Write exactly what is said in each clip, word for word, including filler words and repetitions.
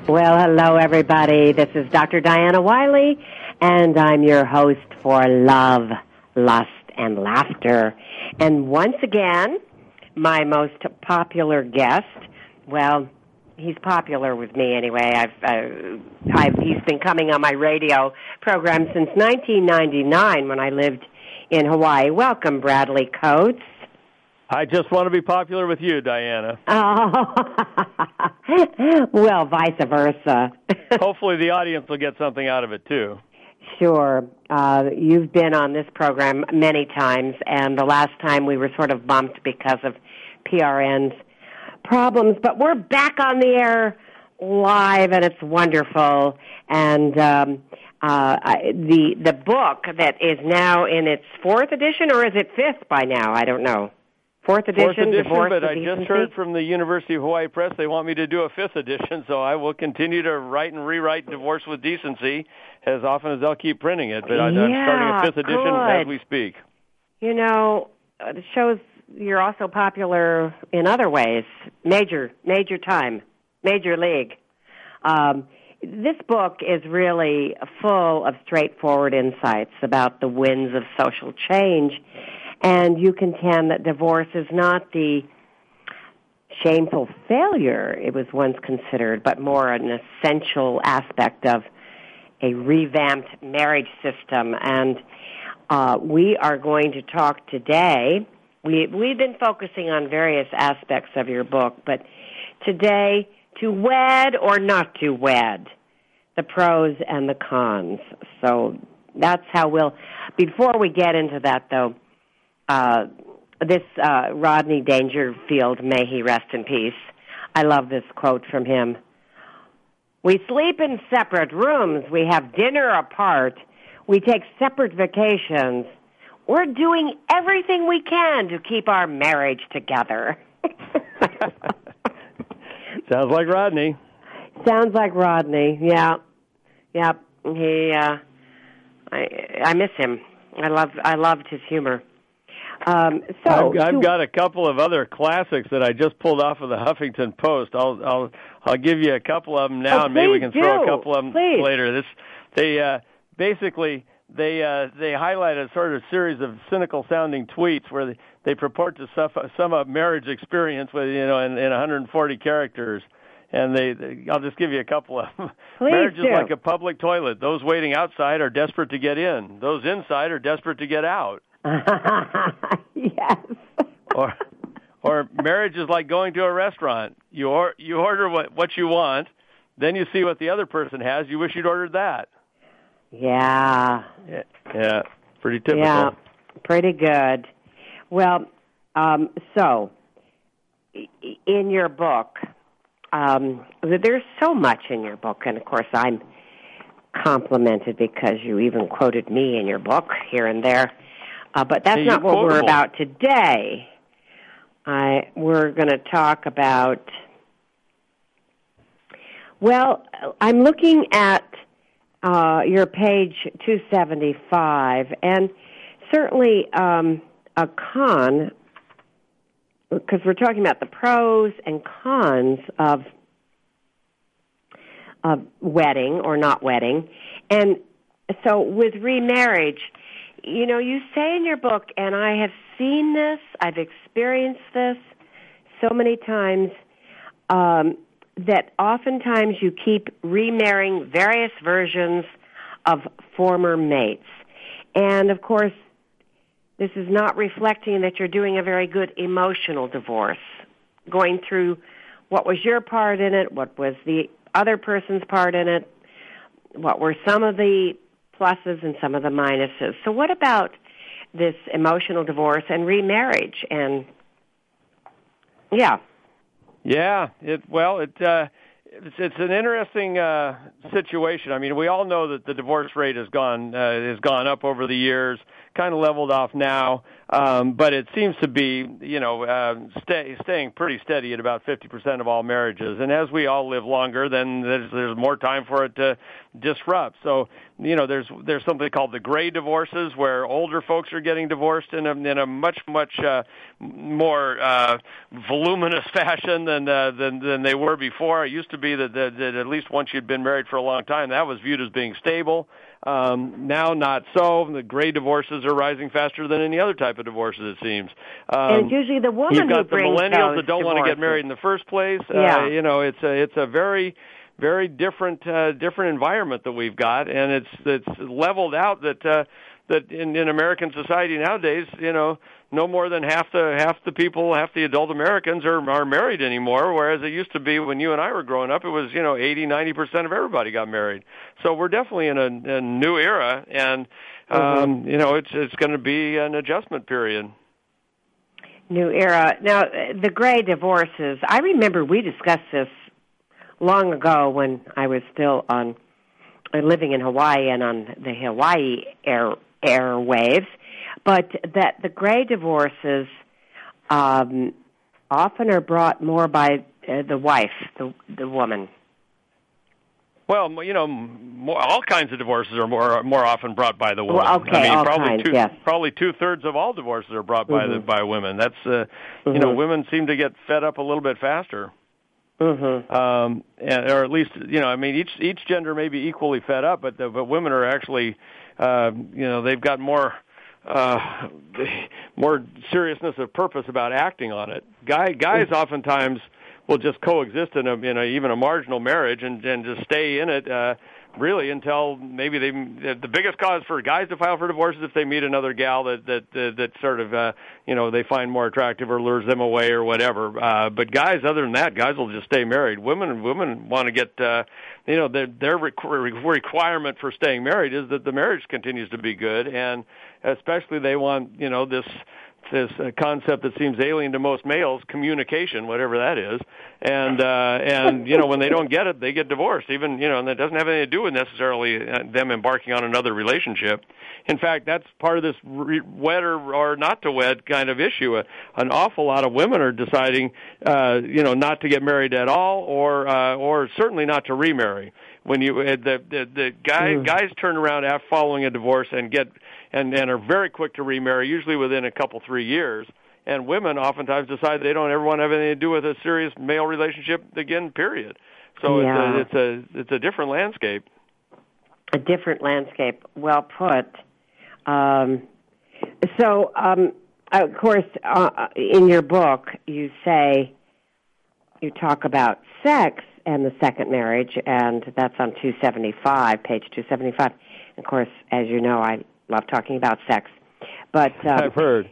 Well, hello, everybody. This is Doctor Diana Wiley, and I'm your host for Love, Lust, and Laughter. And once again, my most popular guest, well, he's popular with me anyway. I've, uh, I've, he's been coming on my radio program since nineteen ninety-nine when I lived in Hawaii. Welcome, Bradley Coates. I just want to be popular with you, Diana. Oh, well, vice versa. Hopefully the audience will get something out of it, too. Sure. Uh, you've been on this program many times, and the last time we were sort of bumped because of P R N's problems, but we're back on the air live, and it's wonderful. And um, uh, the the book that is now in its fourth edition, or is it fifth by now? I don't know. Fourth edition, Fourth edition, Divorce but with I Decency? just heard from the University of Hawaii Press they want me to do a fifth edition, so I will continue to write and rewrite Divorce with Decency as often as they'll keep printing it. But yeah, I'm starting a fifth edition good. as we speak. You know, it shows you're also popular in other ways. Major, major time, major league. Um, this book is really full of straightforward insights about the winds of social change. And you contend that divorce is not the shameful failure it was once considered, but more an essential aspect of a revamped marriage system. And uh, we are going to talk today. We, we've been focusing on various aspects of your book, but today, to wed or not to wed, the pros and the cons. So that's how we'll, before we get into that, though, Uh, this uh, Rodney Dangerfield, may he rest in peace. I love this quote from him. We sleep in separate rooms. We have dinner apart. We take separate vacations. We're doing everything we can to keep our marriage together. Sounds like Rodney. Sounds like Rodney, yeah. Yep. He, uh, I, I miss him. I love, I loved his humor. Um, so I've, I've got a couple of other classics that I just pulled off of the Huffington Post. I'll I'll I'll give you a couple of them now, oh, and maybe we can do. throw a couple of them please. later. This they uh, basically they uh, they highlight a sort of series of cynical sounding tweets where they, they purport to sum, sum up marriage experience with you know in, in one hundred forty characters. And they, they, I'll just give you a couple of them. Please Marriage do. is like a public toilet. Those waiting outside are desperate to get in. Those inside are desperate to get out. Yes. or, or marriage is like going to a restaurant. You or, you order what what you want, then you see what the other person has. You wish you'd ordered that. Yeah. Yeah, yeah. Pretty typical. Yeah, pretty good. Well, um, so in your book, um, there's so much in your book, and of course I'm complimented because you even quoted me in your book here and there. Uh, but that's hey, not what quotable. we're about today. I we're going to talk about. Well, I'm looking at uh, your page two seventy-five, and certainly um, a con, because we're talking about the pros and cons of of wedding or not wedding, and so with remarriage. You know, you say in your book, and I have seen this, I've experienced this so many times, um, that oftentimes you keep remarrying various versions of former mates. And, of course, this is not reflecting that you're doing a very good emotional divorce, going through what was your part in it, what was the other person's part in it, what were some of the pluses and some of the minuses. So what about this emotional divorce and remarriage? And yeah, yeah. It well, it uh, it's, it's an interesting uh, situation. I mean, we all know that the divorce rate has gone uh, has gone up over the years, kind of leveled off now. Um, but it seems to be, you know, uh, stay, staying pretty steady at about fifty percent of all marriages. And as we all live longer, then there's, there's more time for it to disrupt. So, you know, there's there's something called the gray divorces, where older folks are getting divorced in a, in a much, much uh, more uh, voluminous fashion than, uh, than than they were before. It used to be that, that, that at least once you'd been married for a long time, that was viewed as being stable. Um, now, not so. The gray divorces are rising faster than any other type of divorces, it seems. Um, and it's usually the woman You've got who the millennials that don't divorces. want to get married in the first place. Yeah. Uh, you know, it's a it's a very very different uh, different environment that we've got, and it's it's leveled out that uh, that in, in American society nowadays, you know, no more than half the half the people, half the adult Americans are are married anymore, whereas it used to be when you and I were growing up, it was, you know, eighty, ninety percent of everybody got married. So we're definitely in a, a new era, and um, mm-hmm. you know, it's it's going to be an adjustment period. New era. Now, the gray divorces, I remember we discussed this long ago when I was still on uh, living in Hawaii and on the Hawaii air airwaves. But that the gray divorces um, often are brought more by uh, the wife, the the woman. Well, you know, more, all kinds of divorces are more more often brought by the woman. Well, okay, I mean, all probably kinds, two, yes. probably two thirds of all divorces are brought by mm-hmm. the by women. That's uh, mm-hmm. you know, women seem to get fed up a little bit faster. Mm-hmm. Um, and, or at least, you know, I mean, each each gender may be equally fed up, but the, but women are actually, uh, you know, they've got more. Uh, more seriousness of purpose about acting on it. Guy, guys oftentimes will just coexist in a, in a even a marginal marriage and, and just stay in it, uh, really until maybe they. The biggest cause for guys to file for divorce is if they meet another gal that that that, that sort of, uh, you know, they find more attractive or lures them away or whatever. Uh, but guys, other than that, guys will just stay married. Women, women want to get. Uh, You know, their, their requirement for staying married is that the marriage continues to be good, and especially they want, you know, this this uh, concept that seems alien to most males, communication, whatever that is, and uh, and you know, when they don't get it, they get divorced. Even, you know, and that doesn't have anything to do with necessarily them embarking on another relationship. In fact, that's part of this re- wed or, or not to wed kind of issue. Uh, an awful lot of women are deciding, uh, you know, not to get married at all, or uh, or certainly not to remarry. When you uh, the the, the guy, mm. guys turn around after following a divorce and get and, and are very quick to remarry, usually within a couple three years. And women oftentimes decide they don't ever want to have anything to do with a serious male relationship again. Period. So yeah. it's a, it's a it's a different landscape. A different landscape. Well put. Um, so, um, of course, uh, in your book, you say, you talk about sex and the second marriage, and that's on two seventy-five, page two seventy-five. Of course, as you know, I love talking about sex. But um, I've heard.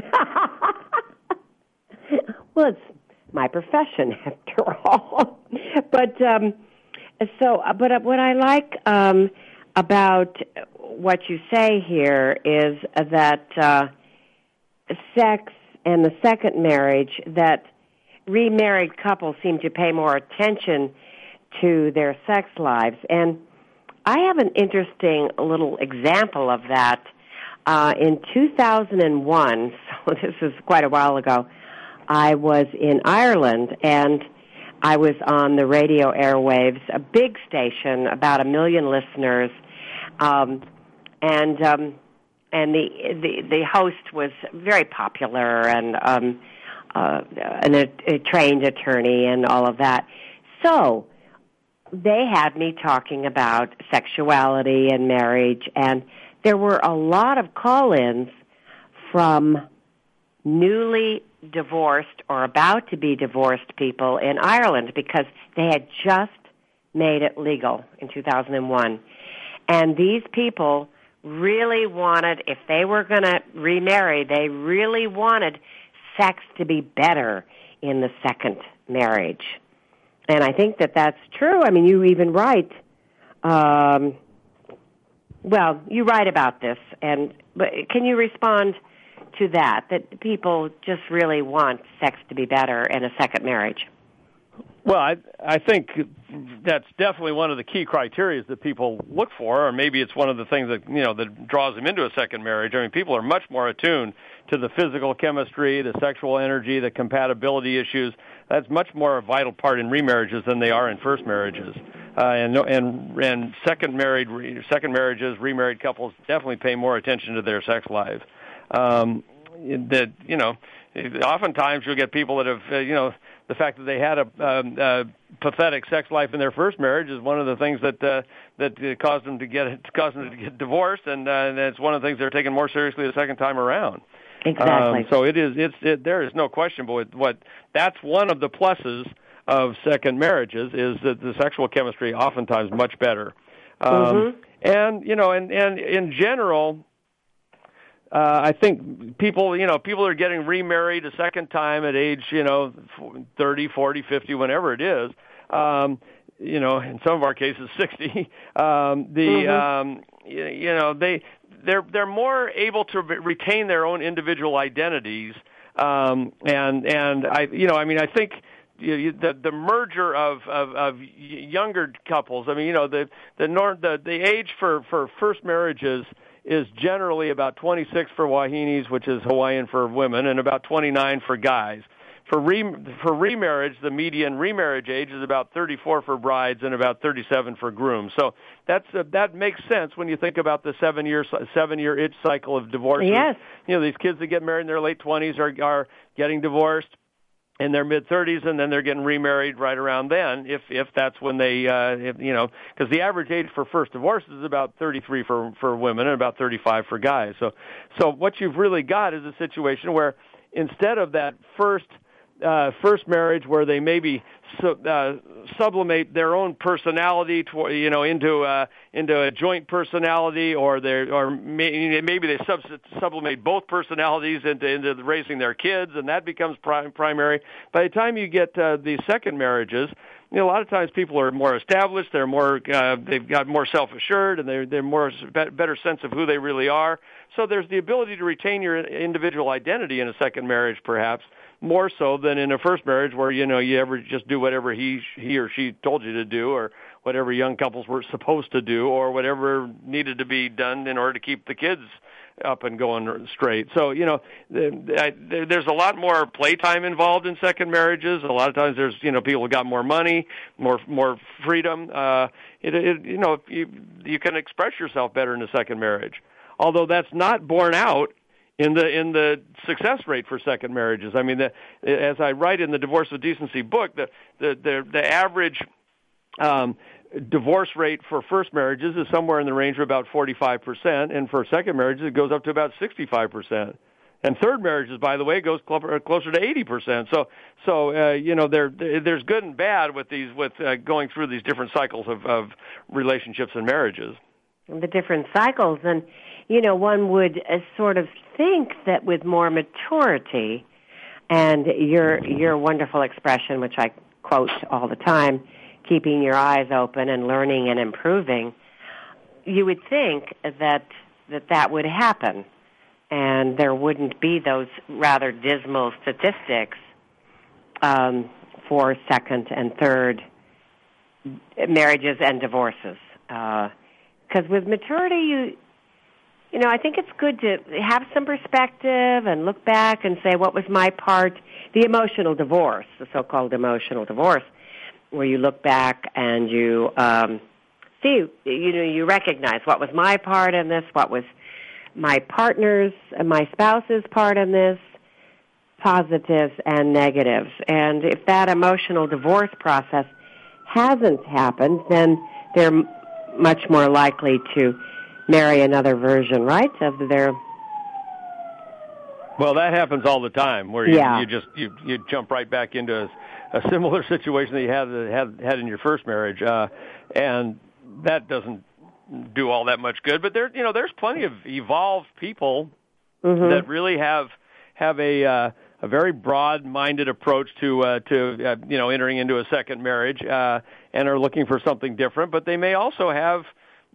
Well, it's my profession, after all. But um, so, but what I like um, about what you say here is that uh, sex and the second marriage, that remarried couples seem to pay more attention to their sex lives. And I have an interesting little example of that. Uh, in two thousand one, so this is quite a while ago, I was in Ireland, and I was on the radio airwaves, a big station, about a million listeners, um, and um, and the, the the host was very popular and um, uh, an, a, a trained attorney and all of that. So they had me talking about sexuality and marriage, and there were a lot of call-ins from newly divorced or about to be divorced people in Ireland because they had just made it legal in two thousand one. And these people really wanted, if they were going to remarry, they really wanted sex to be better in the second marriage. And I think that that's true. I mean, you even write, um, well, you write about this, and but can you respond to that, that people just really want sex to be better in a second marriage? Well, I I think that's definitely one of the key criteria that people look for, or maybe it's one of the things that you know that draws them into a second marriage. I mean, people are much more attuned to the physical chemistry, the sexual energy, the compatibility issues. That's much more a vital part in remarriages than they are in first marriages. Uh, and and and second married second marriages, remarried couples definitely pay more attention to their sex lives. Um, that you know, oftentimes you'll get people that have uh, you know. The fact that they had a, um, a pathetic sex life in their first marriage is one of the things that uh, that caused them to get caused them to get divorced, and, uh, and it's one of the things they're taking more seriously the second time around. Exactly. Um, so it is. It's. It, there is no question, but what that's one of the pluses of second marriages is that the sexual chemistry oftentimes much better. Um, mm-hmm. And you know, and and in general. Uh, I think people, you know, people are getting remarried a second time at age, you know, thirty, forty, fifty, whenever it is. Um, you know, in some of our cases, sixty. Um, the, mm-hmm. um, you, you know, they they're they're more able to re- retain their own individual identities. Um, and and I, you know, I mean, I think. The the merger of, of of younger couples. I mean, you know, the the norm, the the age for for first marriages is generally about twenty-six for Wahinis, which is Hawaiian for women, and about twenty-nine for guys. For re, for remarriage, the median remarriage age is about thirty-four for brides and about thirty-seven for grooms. So that's uh, that makes sense when you think about the seven year seven year itch cycle of divorces. Yes. You know, these kids that get married in their late twenties are are getting divorced in their mid-thirties, and then they're getting remarried right around then, if if that's when they, uh, if, you know, because the average age for first divorce is about thirty-three for for women and about thirty-five for guys. So, so what you've really got is a situation where instead of that first uh, first marriage where they maybe su- uh, sublimate their own personality, to, you know, into uh, into a joint personality, or they or may, maybe they sub- sublimate both personalities into into raising their kids, and that becomes prim- primary. By the time you get uh, these second marriages, you know, a lot of times people are more established, they're more, uh, they've got more self-assured, and they're they're more better sense of who they really are. So there's the ability to retain your individual identity in a second marriage, perhaps more so than in a first marriage, where you know you ever just do whatever he he or she told you to do, or whatever young couples were supposed to do, or whatever needed to be done in order to keep the kids up and going straight. So, you know, there's a lot more playtime involved in second marriages. A lot of times there's, you know, people who got more money, more more freedom. Uh, it, it, you know, you, you can express yourself better in a second marriage. Although that's not borne out in the in the success rate for second marriages. I mean, the, as I write in the Divorce with Decency book, the the the, the average um, divorce rate for first marriages is somewhere in the range of about forty-five percent, and for second marriages it goes up to about sixty-five percent. And third marriages, by the way, goes closer to eighty percent. So, so uh, you know, there there's good and bad with these with uh, going through these different cycles of, of relationships and marriages. The different cycles, and you know, one would uh, sort of think that with more maturity, and your your wonderful expression, which I quote all the time, keeping your eyes open and learning and improving, you would think that that, that would happen, and there wouldn't be those rather dismal statistics um, for second and third marriages and divorces. Because uh, with maturity, you you know, I think it's good to have some perspective and look back and say, what was my part? The emotional divorce, the so-called emotional divorce, where you look back and you um, see, you know, you recognize what was my part in this, what was my partner's and my spouse's part in this, positives and negatives. And if that emotional divorce process hasn't happened, then they're m- much more likely to marry another version, right, of their... Well, that happens all the time, where you, yeah. you just you, you jump right back into a, a similar situation that you had had had in your first marriage, uh, and that doesn't do all that much good. But there, you know, there's plenty of evolved people mm-hmm. that really have have a uh, a very broad-minded approach to uh, to uh, you know entering into a second marriage, uh, and are looking for something different. But they may also have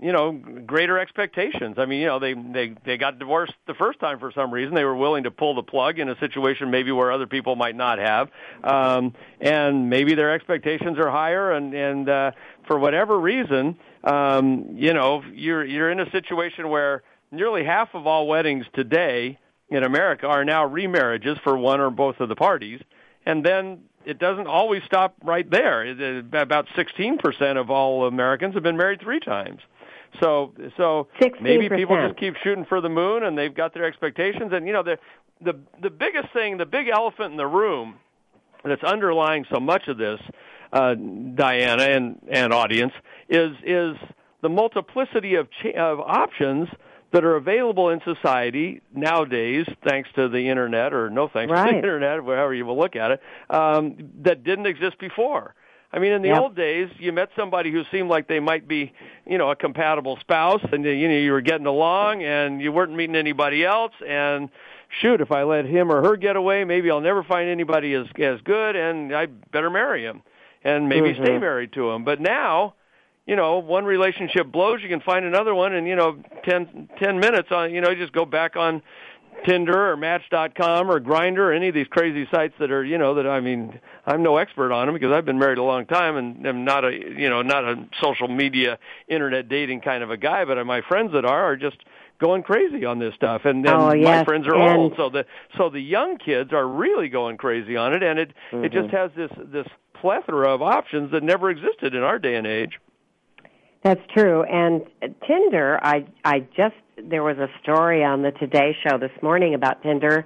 you know, greater expectations. I mean, you know, they, they, they got divorced the first time for some reason. They were willing to pull the plug in a situation maybe where other people might not have. Um, and maybe their expectations are higher, and, and uh, for whatever reason, um, you know, you're, you're in a situation where nearly half of all weddings today in America are now remarriages for one or both of the parties. And then it doesn't always stop right there. About sixteen percent of all Americans have been married three times. So, so sixteen percent. Maybe people just keep shooting for the moon, and they've got their expectations. And you know, the the the biggest thing, the big elephant in the room that's underlying so much of this, uh, Diana and and audience, is is the multiplicity of ch- of options that are available in society nowadays, thanks to the Internet, or no thanks right. to the Internet, however you will look at it, um, that didn't exist before. I mean, in the yep. old days, you met somebody who seemed like they might be, you know, a compatible spouse, and you know you were getting along, and you weren't meeting anybody else, and shoot, if I let him or her get away, maybe I'll never find anybody as as good, and I better marry him, and maybe mm-hmm. stay married to him. But now, you know, one relationship blows, you can find another one in, you know, ten, ten minutes on, you know, just go back on Tinder or Match dot com or Grindr or any of these crazy sites that are, you know, that, I mean, I'm no expert on them because I've been married a long time and am not a, you know, not a social media, internet dating kind of a guy, but my friends that are, are just going crazy on this stuff. And then oh, yes. my friends are and old, so the, so the young kids are really going crazy on it, and it, mm-hmm. it just has this, this plethora of options that never existed in our day and age. That's true. And Tinder, I I just, there was a story on the Today Show this morning about Tinder,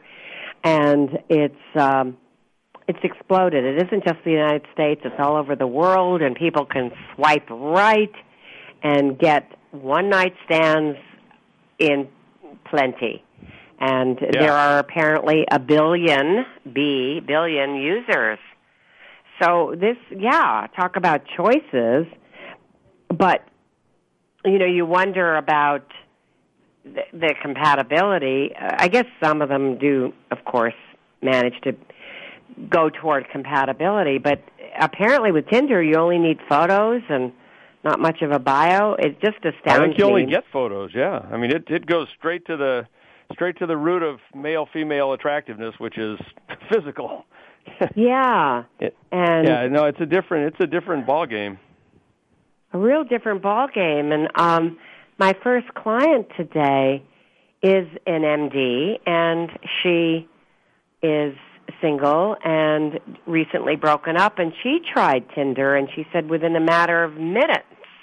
and it's um, it's exploded. It isn't just the United States. It's all over the world, and people can swipe right and get one-night stands in plenty. And yeah. there are apparently a billion, B, billion users. So this, yeah, talk about choices. But, you know, you wonder about the, the compatibility. I guess some of them do, of course, manage to go toward compatibility. But apparently with Tinder, you only need photos and not much of a bio. It just astounds me. I think you only get photos, yeah. I mean, it, it goes straight to the straight to the root of male-female attractiveness, which is physical. yeah. It, and yeah, no, it's a different it's a different ball game. A real different ball game. And um, my first client today is an M D, and she is single and recently broken up, and she tried Tinder, and she said within a matter of minutes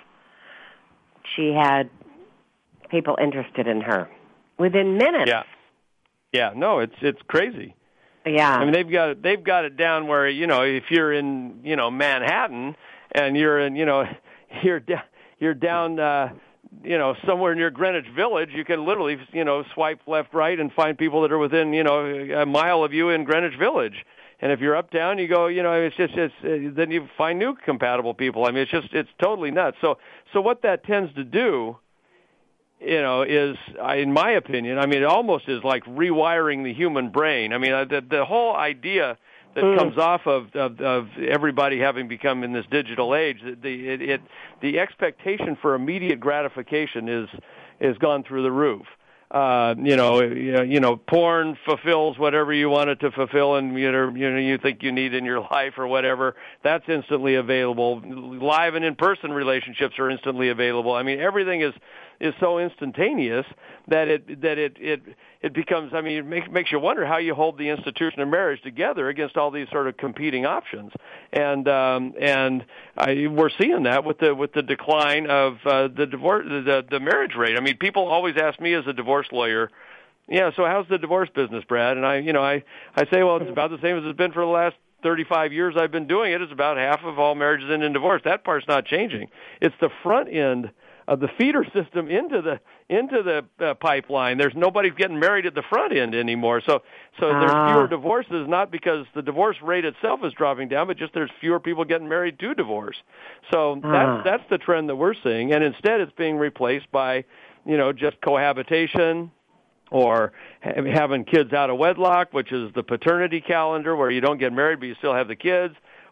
she had people interested in her. Within minutes. Yeah. Yeah, no, it's it's crazy. Yeah. I mean, they've got it, they've got it down where, you know, if you're in, you know, Manhattan and you're in, you know, you're down, you're down, uh, you know, somewhere near Greenwich Village, you can literally, you know, swipe left, right, and find people that are within, you know, a mile of you in Greenwich Village. And if you're uptown, you go, you know, it's just, it's, uh, then you find new compatible people. I mean, it's just, it's totally nuts. So, so what that tends to do, you know, is, in my opinion, I mean, it almost is like rewiring the human brain. I mean, the, the whole idea that mm. comes off of, of, of everybody having become in this digital age, the it, it the expectation for immediate gratification is is gone through the roof. Uh, you know, you know, porn fulfills whatever you want it to fulfill, and you know, you know, you think you need in your life or whatever. That's instantly available. Live and in-person relationships are instantly available. I mean, everything is is so instantaneous that it that it it it becomes. I mean, it makes makes you wonder how you hold the institution of marriage together against all these sort of competing options. And um, and I, we're seeing that with the with the decline of uh, the divorce the the marriage rate. I mean, people always ask me as a divorce lawyer, yeah, so how's the divorce business, Brad? And I, you know, I I say, well, it's about the same as it's been for the last thirty-five years I've been doing it. It's about half of all marriages end in divorce. That part's not changing. It's the front end of the feeder system into the into the uh, pipeline. There's nobody getting married at the front end anymore. So so ah. there's fewer divorces, not because the divorce rate itself is dropping down, but just there's fewer people getting married to divorce. So ah. that's that's the trend that we're seeing, and instead it's being replaced by, you know, just cohabitation, or having kids out of wedlock, which is the paternity calendar where you don't get married but you still have the kids,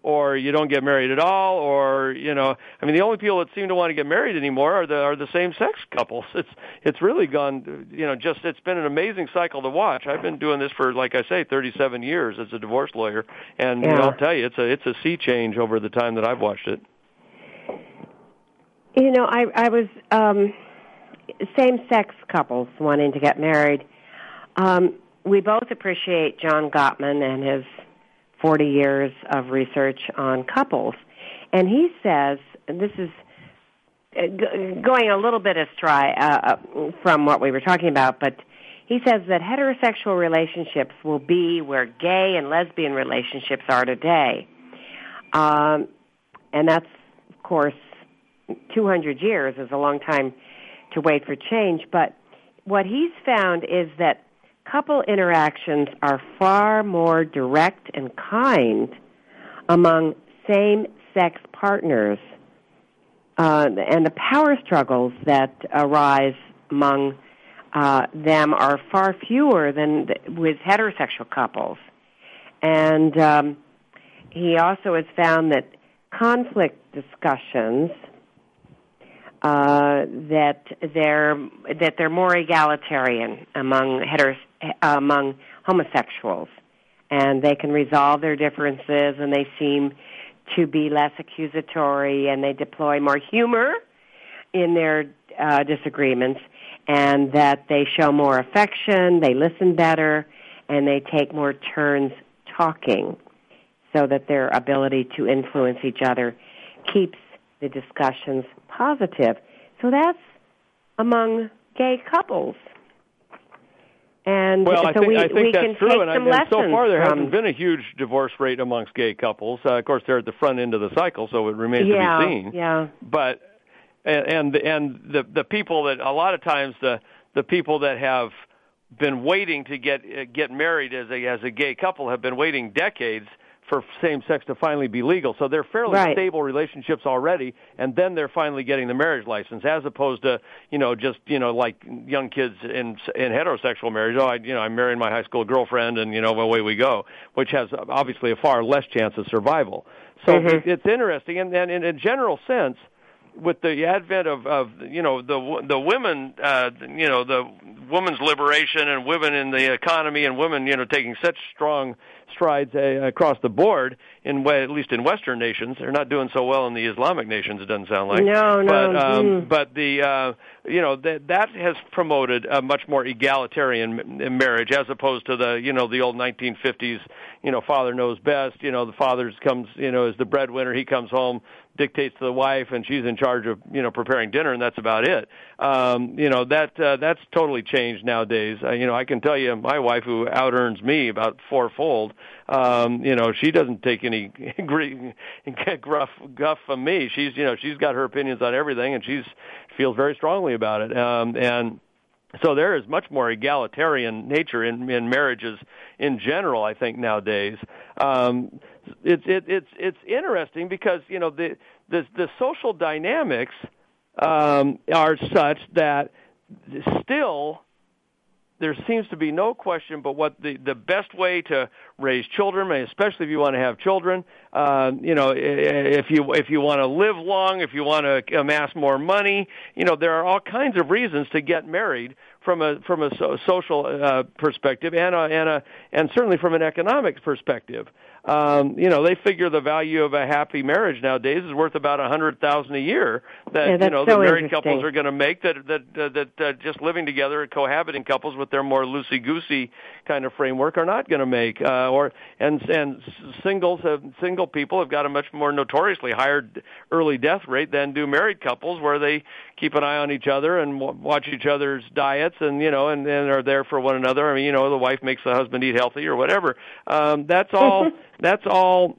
or you don't get married at all, or, you know, I mean, the only people that seem to want to get married anymore are the are the same-sex couples. It's it's really gone, you know, just it's been an amazing cycle to watch. I've been doing this for, like I say, thirty-seven years as a divorce lawyer, and yeah. you know, I'll tell you, it's a it's a sea change over the time that I've watched it. You know, I I was um, same-sex couples wanting to get married. Um, we both appreciate John Gottman and his forty years of research on couples. And he says, and this is going a little bit astray uh, from what we were talking about, but he says that heterosexual relationships will be where gay and lesbian relationships are today. Um, and that's, of course, two hundred years is a long time to wait for change. But what he's found is that couple interactions are far more direct and kind among same-sex partners, uh, and the power struggles that arise among uh, them are far fewer than th- with heterosexual couples. And um, he also has found that conflict discussions uh, that they're that they're more egalitarian among heteros. among homosexuals, and they can resolve their differences, and they seem to be less accusatory, and they deploy more humor in their uh, disagreements, and that they show more affection, they listen better, and they take more turns talking, so that their ability to influence each other keeps the discussions positive. So that's among gay couples. And well, so I think, we, I think we that's can true, take and, I, some and so far there from, hasn't been a huge divorce rate amongst gay couples. Uh, of course, they're at the front end of the cycle, so it remains yeah, to be seen. Yeah, But and and the the people that a lot of times the the people that have been waiting to get get married as a as a gay couple have been waiting decades for same-sex to finally be legal. So they're fairly right. stable relationships already, and then they're finally getting the marriage license, as opposed to, you know, just, you know, like young kids in in heterosexual marriage. Oh, I, you know, I'm marrying my high school girlfriend, and, you know, away we go, which has obviously a far less chance of survival. So mm-hmm. it, it's interesting, and, and in a general sense, with the advent of, of you know, the the women, uh, you know, the women's liberation and women in the economy and women, you know, taking such strong strides uh, across the board, in way, at least in Western nations. They're not doing so well in the Islamic nations, it doesn't sound like. No, no. But, um, mm. but the, uh, you know, that, that has promoted a much more egalitarian marriage, as opposed to the, you know, the old nineteen fifties, you know, father knows best, you know, the father comes, you know, is the breadwinner, he comes home, dictates to the wife, and she's in charge of, you know, preparing dinner, and that's about it. Um, you know, that uh, that's totally changed nowadays. Uh, you know, I can tell you, my wife, who out earns me about fourfold, um, you know, she doesn't take any gruff guff from me. She's, you know, she's got her opinions on everything, and she's feels very strongly about it. Um, and so there is much more egalitarian nature in, in marriages in general, I think, nowadays. Um, it's it, it's it's interesting because, you know, the the, the social dynamics um, are such that still there seems to be no question but what the, the best way to raise children, especially if you want to have children, uh, you know, if you if you want to live long, if you want to amass more money, you know, there are all kinds of reasons to get married from a from a so, social uh, perspective and a, and a, and certainly from an economic perspective. Um, you know, they figure the value of a happy marriage nowadays is worth about a hundred thousand a year that yeah, you know so the married couples are going to make that that uh, that uh, just living together, cohabiting couples with their more loosey goosey kind of framework are not going to make. Uh, or and and singles have, single people have got a much more notoriously higher early death rate than do married couples, where they keep an eye on each other and w- watch each other's diets, and you know, and, and are there for one another. I mean, you know, the wife makes the husband eat healthy or whatever. Um, that's all. That's all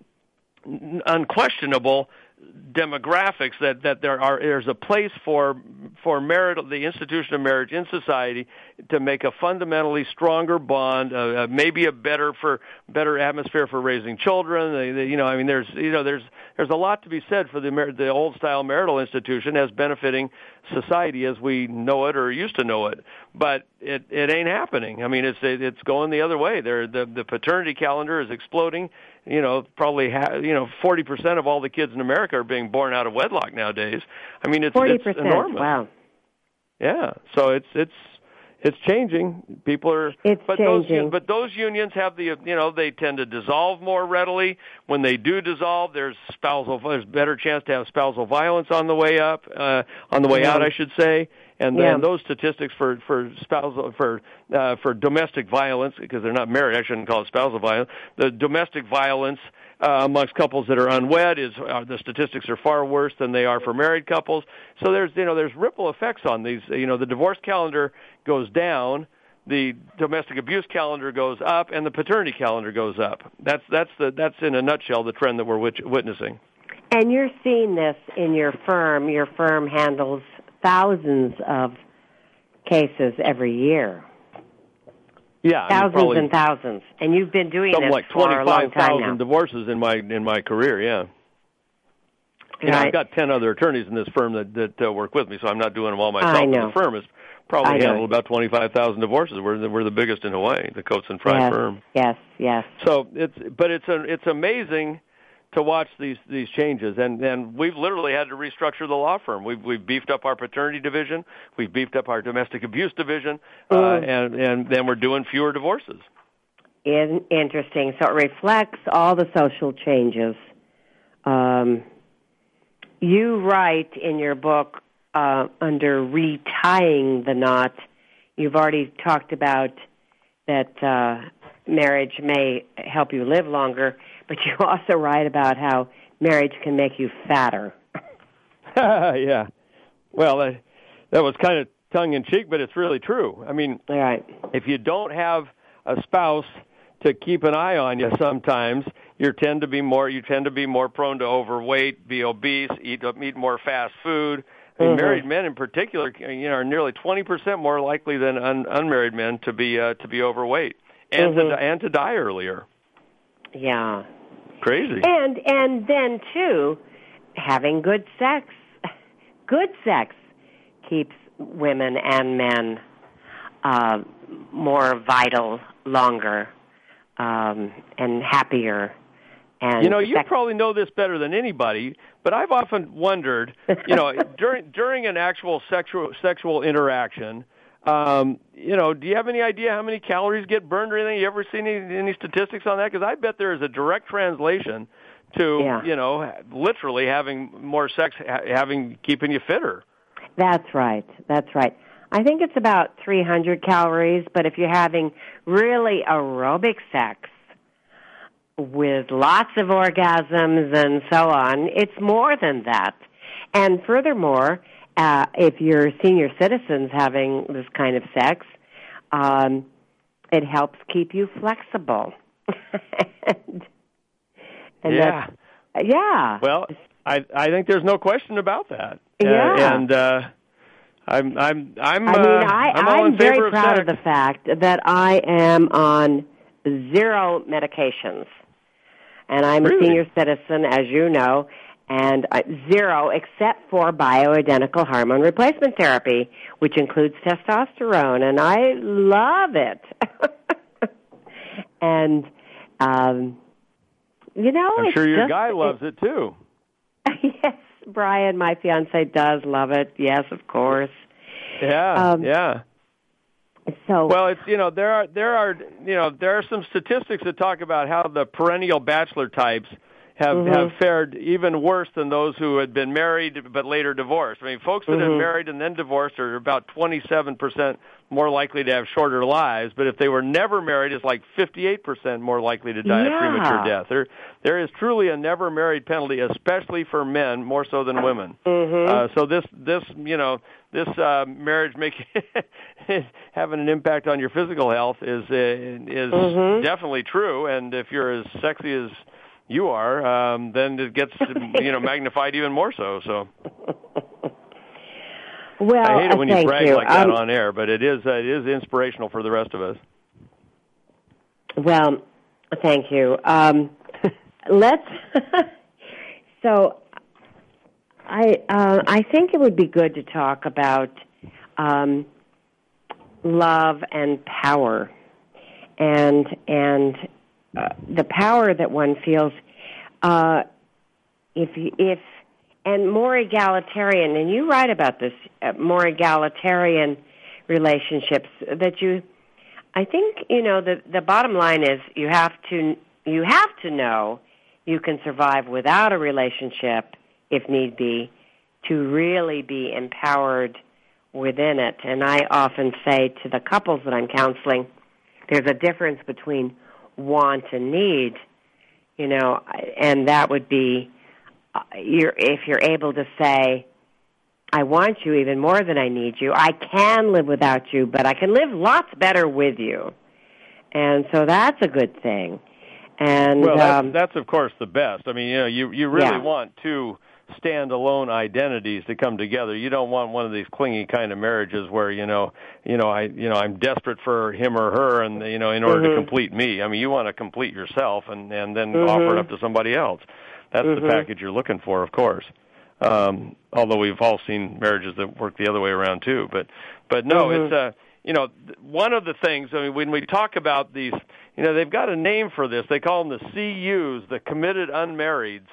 unquestionable demographics that, that there are there's a place for for marital the institution of marriage in society to make a fundamentally stronger bond, uh, maybe a better for better atmosphere for raising children. They, they, you know, I mean, there's you know there's there's a lot to be said for the the old style marital institution as benefiting society as we know it or used to know it. But it it ain't happening. I mean, it's it's going the other way. There the the paternity calendar is exploding. you know, probably ha- you know forty percent of all the kids in America are being born out of wedlock nowadays. I mean, it's, forty it's percent. enormous. Wow. Yeah, so it's it's it's changing. People are, it's but changing. those but those unions have the you know they tend to dissolve more readily. When they do dissolve, there's spousal there's better chance to have spousal violence on the way up, uh, on the way yeah. out, I should say. And yeah. then those statistics for for spousal for uh, for domestic violence, because they're not married, I shouldn't call it spousal violence. The domestic violence uh, amongst couples that are unwed is uh, the statistics are far worse than they are for married couples. So there's you know there's ripple effects on these. You know the divorce calendar goes down, the domestic abuse calendar goes up, and the paternity calendar goes up. That's that's the that's in a nutshell the trend that we're wit- witnessing. And you're seeing this in your firm. Your firm handles thousands of cases every year. Yeah, thousands I mean, probably and thousands, and you've been doing something this like for a long twenty-five time now. thousand divorces in my in my career. Yeah, you know, right. I've got ten other attorneys in this firm that that uh, work with me, so I'm not doing them all myself. I know. The firm has probably I know. handled about twenty-five thousand divorces. We're the, we're the biggest in Hawaii, the Coates and Fry yes. firm. Yes, yes. So it's but it's a, it's amazing to watch these these changes, and and we've literally had to restructure the law firm. We've we've beefed up our paternity division, we've beefed up our domestic abuse division, uh, mm. and and then we're doing fewer divorces. In, interesting. So it reflects all the social changes. Um, you write in your book uh, under retying the knot. You've already talked about that uh, marriage may help you live longer. But you also write about how marriage can make you fatter. Yeah. Well, that, that was kind of tongue-in-cheek, but it's really true. I mean, right. if you don't have a spouse to keep an eye on you sometimes, you tend to be more you tend to be more prone to overweight, be obese, eat eat more fast food. I mean, mm-hmm. married men in particular, you know, are nearly twenty percent more likely than un, unmarried men to be uh, to be overweight and mm-hmm. to and to die earlier. Yeah. Crazy. And and then too, having good sex, good sex keeps women and men uh, more vital, longer, um, and happier. And you know, you sex- probably know this better than anybody, but I've often wondered, you know, during during an actual sexual sexual interaction. Um, you know, do you have any idea how many calories get burned or anything? You ever seen any, any statistics on that? Because I bet there is a direct translation to, yeah. you know, literally having more sex, having keeping you fitter. That's right. That's right. I think it's about three hundred calories, but if you're having really aerobic sex with lots of orgasms and so on, it's more than that. And furthermore, Uh, if you're senior citizens having this kind of sex, um, it helps keep you flexible. and, and yeah. Yeah. Well, I I think there's no question about that. Yeah. Uh, and uh, I'm I'm I'm I mean, uh, I, I'm, all I'm in favor very of proud sex. of the fact that I am on zero medications, and I'm really? a senior citizen, as you know. And uh, zero except for bioidentical hormone replacement therapy, which includes testosterone, and I love it. and, um, you know, I'm it's sure your just, guy loves it, too. Yes, Brian, my fiance, does love it. Yes, of course. Yeah, um, yeah. So well, it's you know there are there are you know there are some statistics that talk about how the perennial bachelor types have mm-hmm. have fared even worse than those who had been married but later divorced. I mean, folks that mm-hmm. had married and then divorced are about twenty-seven percent more likely to have shorter lives, but if they were never married, it's like fifty-eight percent more likely to die yeah. a premature death. There there is truly a never married penalty, especially for men, more so than women. Mm-hmm. Uh, so this this you know this uh, marriage making having an impact on your physical health is uh, is mm-hmm. definitely true, and if you're as sexy as you are, um, then it gets you know magnified even more so. So, well, I hate it when uh, you brag you. like that um, on air, but it is uh, it is inspirational for the rest of us. Well, thank you. Um, let's. so, I uh, I think it would be good to talk about um, love and power, and and uh, the power that one feels, uh, if if and more egalitarian. And you write about this uh, more egalitarian relationships that you. I think you know the the bottom line is you have to you have to know you can survive without a relationship if need be, to really be empowered within it. And I often say to the couples that I'm counseling, there's a difference between want and need, you know, and that would be uh, you're, if you're able to say, I want you even more than I need you. I can live without you, but I can live lots better with you. And so that's a good thing. And well, that's, um, that's of course the best. I mean, you know, you you really yeah. want two standalone identities to come together. You don't want one of these clingy kind of marriages where you know, you know, I you know I'm desperate for him or her, and you know, in order mm-hmm. to complete me. I mean, you want to complete yourself and and then mm-hmm. offer it up to somebody else. That's mm-hmm. the package you're looking for, of course. Um, although we've all seen marriages that work the other way around too. But but no, mm-hmm. it's uh, you know, one of the things. I mean, when we talk about these. You know, they've got a name for this. They call them the C Us, the committed unmarrieds,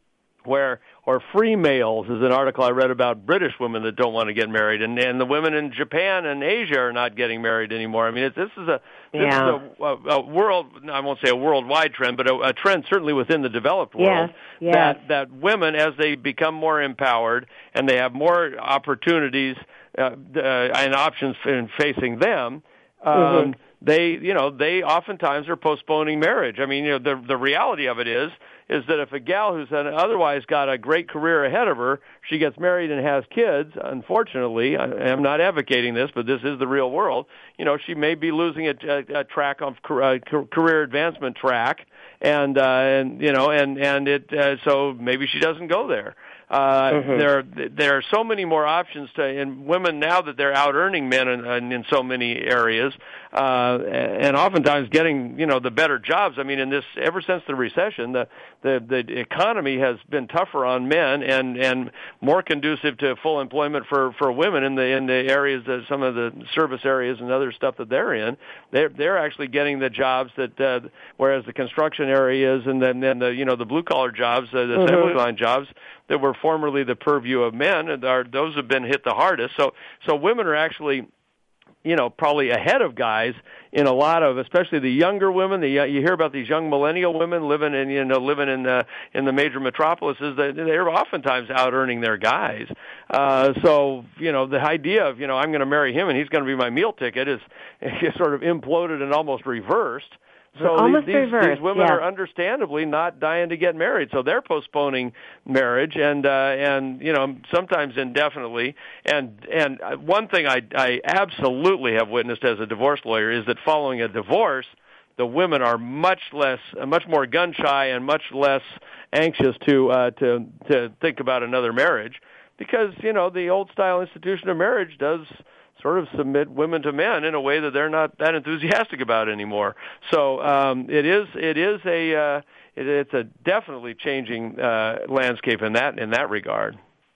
where or free males is an article I read about British women that don't want to get married, and and the women in Japan and Asia are not getting married anymore. I mean, it's, this is a this yeah. is a, a, a world. I won't say a worldwide trend, but a, a trend certainly within the developed world. Yes, yes. That that women, as they become more empowered and they have more opportunities uh, uh, and options in facing them. Um, mm-hmm. They, you know, they oftentimes are postponing marriage. I mean, you know, the the reality of it is, is that if a gal who's otherwise got a great career ahead of her, she gets married and has kids, unfortunately, I, I'm not advocating this, but this is the real world, you know, she may be losing a, a, a track of uh, career advancement track, and, uh, and you know, and, and it, uh, so maybe she doesn't go there. Uh, mm-hmm. There, there are so many more options to, and women now that they're out earning men in, in, in so many areas, uh, and oftentimes getting, you know, the better jobs. I mean, in this, ever since the recession, the, the, the economy has been tougher on men and, and more conducive to full employment for, for women in the, in the areas that some of the service areas and other stuff that they're in. They're, they're actually getting the jobs that, uh, whereas the construction areas and then, then the, you know, the blue collar jobs, uh, the mm-hmm. assembly line jobs, that were formerly the purview of men, and are, those have been hit the hardest. So, so women are actually, you know, probably ahead of guys in a lot of, especially the younger women. The you hear about these young millennial women living in, you know, living in the in the major metropolises. They, they're oftentimes out earning their guys. Uh, so, you know, the idea of, you know, I'm going to marry him and he's going to be my meal ticket is, is sort of imploded and almost reversed. So Almost these, these, reversed, these women yeah. are understandably not dying to get married, so they're postponing marriage, and uh, and you know sometimes indefinitely. And and one thing I I absolutely have witnessed as a divorce lawyer is that following a divorce, the women are much less, much more gun shy, and much less anxious to uh, to to think about another marriage, because you know the old style institution of marriage does sort of submit women to men in a way that they're not that enthusiastic about anymore. So um, it is it is a uh, it, it's a definitely changing uh, landscape in that in that regard.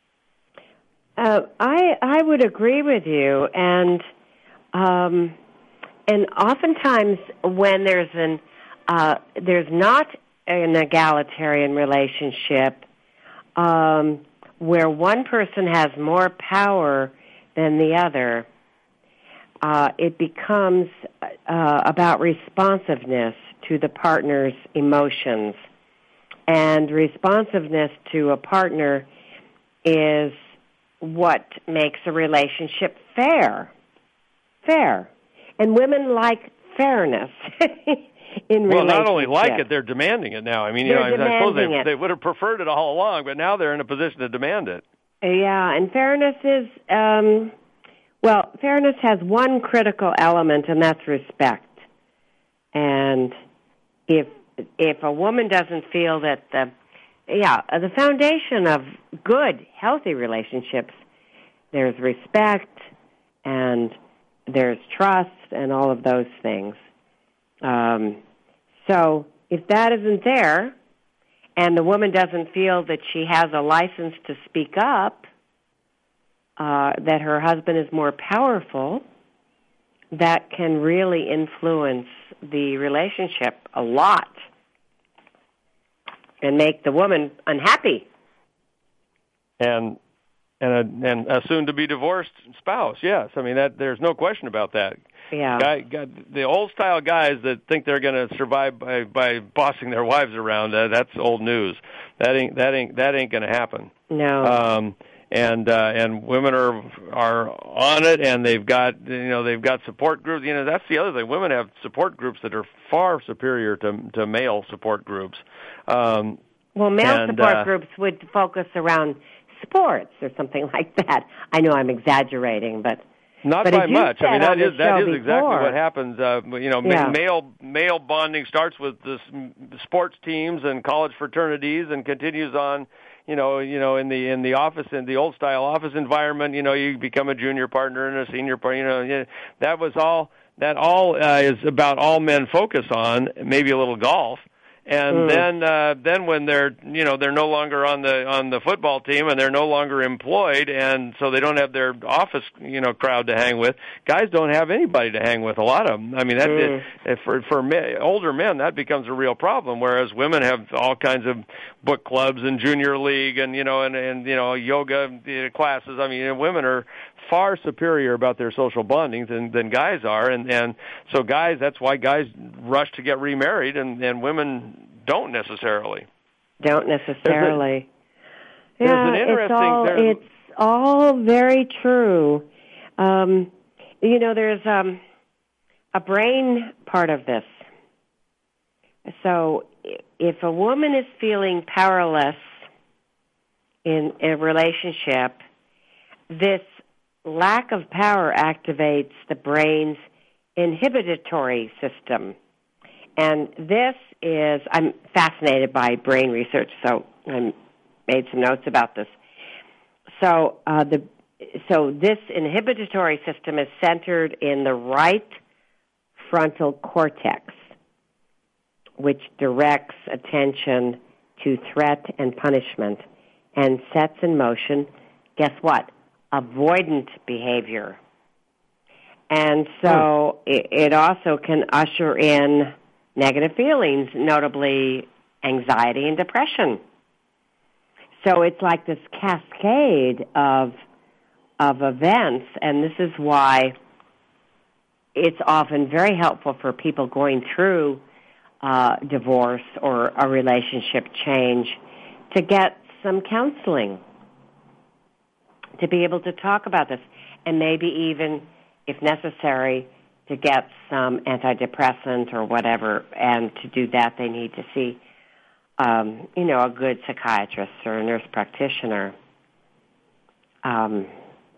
Uh, I I would agree with you, and um, and oftentimes when there's an uh, there's not an egalitarian relationship um, where one person has more power than the other. Uh, it becomes uh, about responsiveness to the partner's emotions. And responsiveness to a partner is what makes a relationship fair. Fair. And women like fairness in relationships. Well, not only like it, they're demanding it now. I mean, you they're know, I suppose they, it. they would have preferred it all along, but now they're in a position to demand it. Yeah, and fairness is... Um, Well, fairness has one critical element, and that's respect. And if if a woman doesn't feel that the yeah the foundation of good, healthy relationships, there's respect and there's trust and all of those things. Um, so if that isn't there, and the woman doesn't feel that she has a license to speak up, Uh, that her husband is more powerful, that can really influence the relationship a lot and make the woman unhappy. And and a, and a soon-to-be divorced spouse, yes. I mean, that there's no question about that. Yeah. Guy, guy, the old-style guys that think they're going to survive by, by bossing their wives around, uh, that's old news. That ain't that ain't that ain't going to happen. No. Um, and uh, and women are are on it, and they've got you know they've got support groups. You know, that's the other thing. Women have support groups that are far superior to to male support groups. Um, well, male and, support uh, groups would focus around sports or something like that. I know I'm exaggerating, but not but by much. I mean, that is that is before, exactly what happens. Uh, you know, yeah. male male bonding starts with the sports teams and college fraternities, and continues on. You know, you know, in the in the office, in the old style office environment, you know, you become a junior partner and a senior partner. You know, that was all. That all uh, is about all men focus on. Maybe a little golf. And mm. then, uh, then when they're, you know, they're no longer on the on the football team, and they're no longer employed, and so they don't have their office, you know, crowd to hang with. Guys don't have anybody to hang with. A lot of them. I mean, that mm. it, for for men, older men, that becomes a real problem. Whereas women have all kinds of book clubs and junior league, and you know, and and you know, yoga classes. I mean, women are far superior about their social bonding than, than guys are, and and so guys, that's why guys rush to get remarried, and and women don't necessarily. Don't necessarily. There's, yeah, there's an interesting. It's all, there's, it's all very true. Um, you know, there's um, a brain part of this. So if a woman is feeling powerless in a relationship, this lack of power activates the brain's inhibitory system. And this is, I'm fascinated by brain research, so I made some notes about this. So uh, the so this inhibitory system is centered in the right frontal cortex, which directs attention to threat and punishment and sets in motion, guess what? Avoidant behavior. And so hmm. it, it also can usher in negative feelings, notably anxiety and depression. So it's like this cascade of of events, and this is why it's often very helpful for people going through uh, divorce or a relationship change to get some counseling, to be able to talk about this, and maybe even, if necessary, to get some antidepressant or whatever. And to do that, they need to see, um, you know, a good psychiatrist or a nurse practitioner. Um,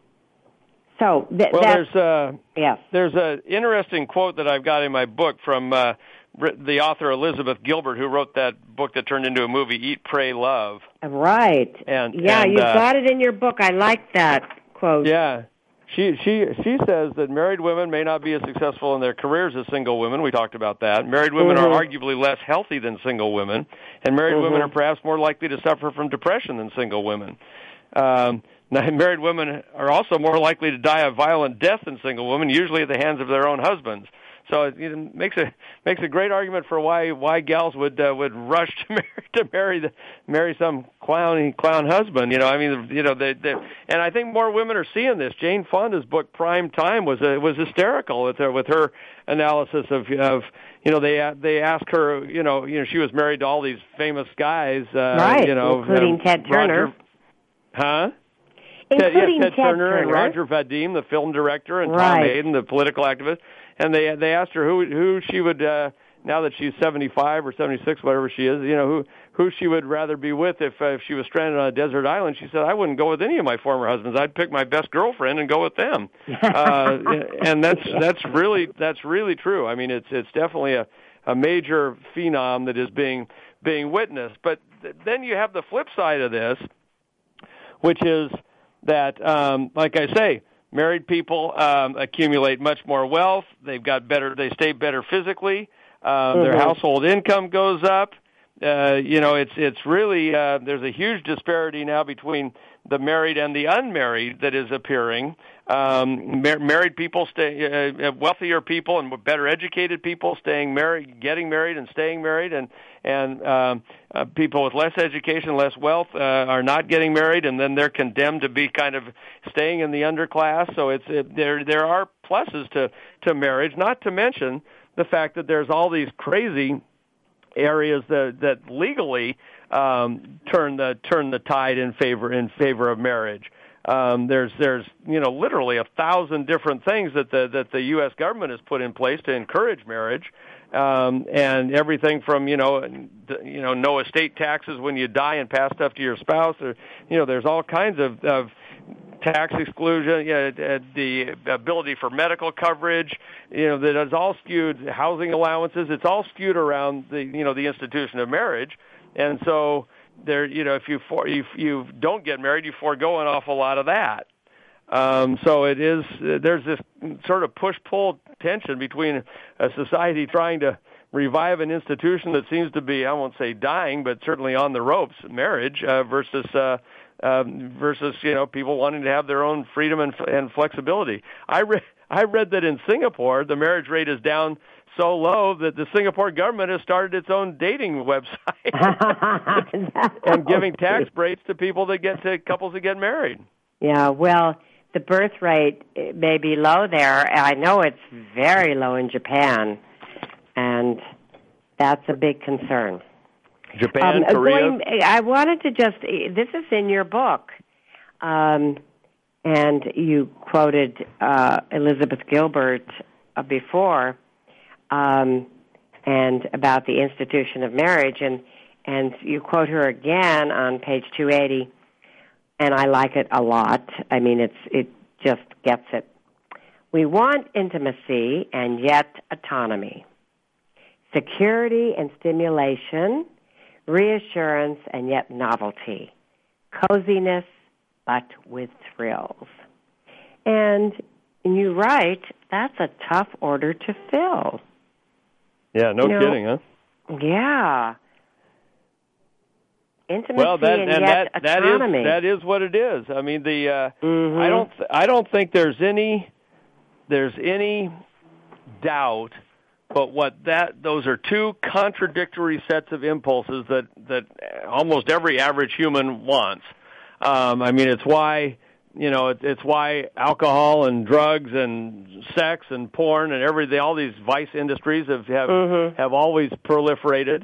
so th- well, that's, there's a yes. there's an interesting quote that I've got in my book from uh, the author Elizabeth Gilbert, who wrote that book that turned into a movie, Eat, Pray, Love. Right. And yeah, and, you've uh, got it in your book. I like that quote. Yeah. She she she says that married women may not be as successful in their careers as single women. We talked about that. Married women mm-hmm. are arguably less healthy than single women, and married mm-hmm. women are perhaps more likely to suffer from depression than single women. Um, now, married women are also more likely to die a violent death than single women, usually at the hands of their own husbands. So it, it makes a makes a great argument for why why gals would uh, would rush to marry to marry the, marry some clown clown husband. You know, I mean, you know, they, they and I think more women are seeing this. Jane Fonda's book Prime Time was a, was hysterical with her with her analysis of of you know they they asked her you know you know she was married to all these famous guys uh, right you know including um, Ted Turner, Roger, huh. Including Ted, yeah, Ted, Ted Turner, Turner and Roger Vadim, the film director, and right. Tom Hayden, the political activist. And they they asked her who who she would uh, now that she's seventy-five or seventy-six, whatever she is, you know, who who she would rather be with if uh, if she was stranded on a desert island. She said, "I wouldn't go with any of my former husbands. I'd pick my best girlfriend and go with them." uh, and that's that's really that's really true. I mean, it's it's definitely a a major phenom that is being being witnessed. But th- then you have the flip side of this, which is that, um, like I say, married people um, accumulate much more wealth. They've got better. They stay better physically. Um, mm-hmm. Their household income goes up. uh, you know, it's it's really uh, there's a huge disparity now between the married and the unmarried that is appearing. Um, mar- married people, stay, uh, wealthier people and better educated people staying married, getting married and staying married, and and um, uh, people with less education, less wealth uh, are not getting married, and then they're condemned to be kind of staying in the underclass. So it's it, there there are pluses to to marriage, not to mention the fact that there's all these crazy areas that that legally um, turn the turn the tide in favor in favor of marriage. Um, there's there's you know literally a thousand different things that the that the U S government has put in place to encourage marriage, um, and everything from you know you know no estate taxes when you die and pass stuff to your spouse, or you know there's all kinds of, of tax exclusion, you know, the ability for medical coverage, you know that is all skewed. Housing allowances, it's all skewed around the you know the institution of marriage, and so. There, you know, if you for, if you don't get married, you forego an awful lot of that. Um, so it is. There's this sort of push-pull tension between a society trying to revive an institution that seems to be, I won't say dying, but certainly on the ropes, marriage, uh, versus uh, um, versus you know people wanting to have their own freedom and, and flexibility. I read I read that in Singapore the marriage rate is down so low that the Singapore government has started its own dating website and giving tax breaks to people that get to couples that get married. Yeah, well, the birth rate may be low there. I know it's very low in Japan, and that's a big concern. Japan, um, Korea. Going, I wanted to just. This is in your book, um, and you quoted uh, Elizabeth Gilbert uh, before. Um, and about the institution of marriage, and, and you quote her again on page two eighty, and I like it a lot. I mean, it's it just gets it. We want intimacy and yet autonomy, security and stimulation, reassurance and yet novelty, coziness but with thrills. And you write, that's a tough order to fill. Yeah, no you know, kidding, huh? Yeah. Intimacy well, that, and, and yet that, that autonomy. is that is what it is. I mean, the uh, mm-hmm. I don't I don't think there's any there's any doubt, but what that those are two contradictory sets of impulses that that almost every average human wants. Um, I mean, it's why. You know, it, it's why alcohol and drugs and sex and porn and everything, all these vice industries have have, mm-hmm. have always proliferated.